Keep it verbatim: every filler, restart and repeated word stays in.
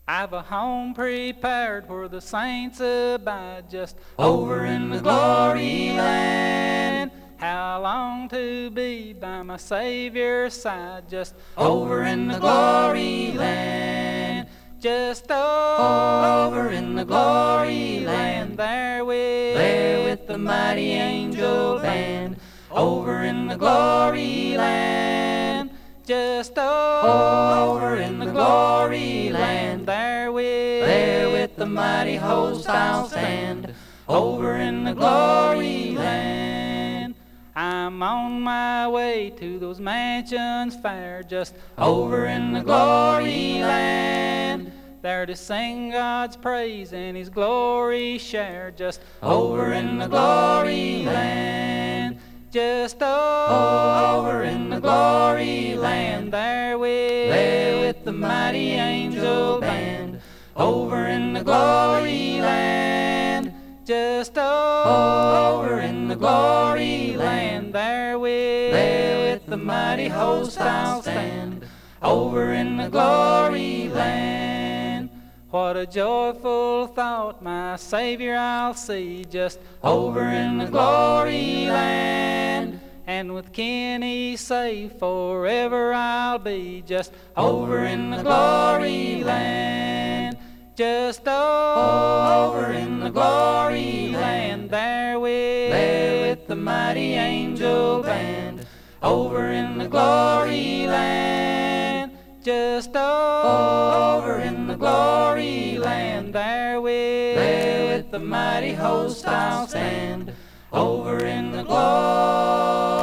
I've a home prepared where the saints abide, just over in the glory land. How I long to be by my Savior's side, just over in the glory land. Just over in the glory land, there with, there with the mighty angel band. Over in the glory land, just over in the glory land, there with, there with the mighty host I'll stand. Over in the glory land, I'm on my way to those mansions fair, just over in the glory land. There to sing God's praise and His glory share, just over in the glory land. Just over in the glory land, there with, there with the mighty angel band. Over in the glory land, just over in the glory land, there with, there with the mighty host I'll stand. Over in the glory land, what a joyful thought, my Savior I'll see, just over in the glory land. And with Kenny safe forever I'll be, just over in the glory land. Just over in the glory land, there with, there with the mighty angel band. Over in the glory land, just over in the glory land, there with, there with the mighty host I'll stand. Over in the glory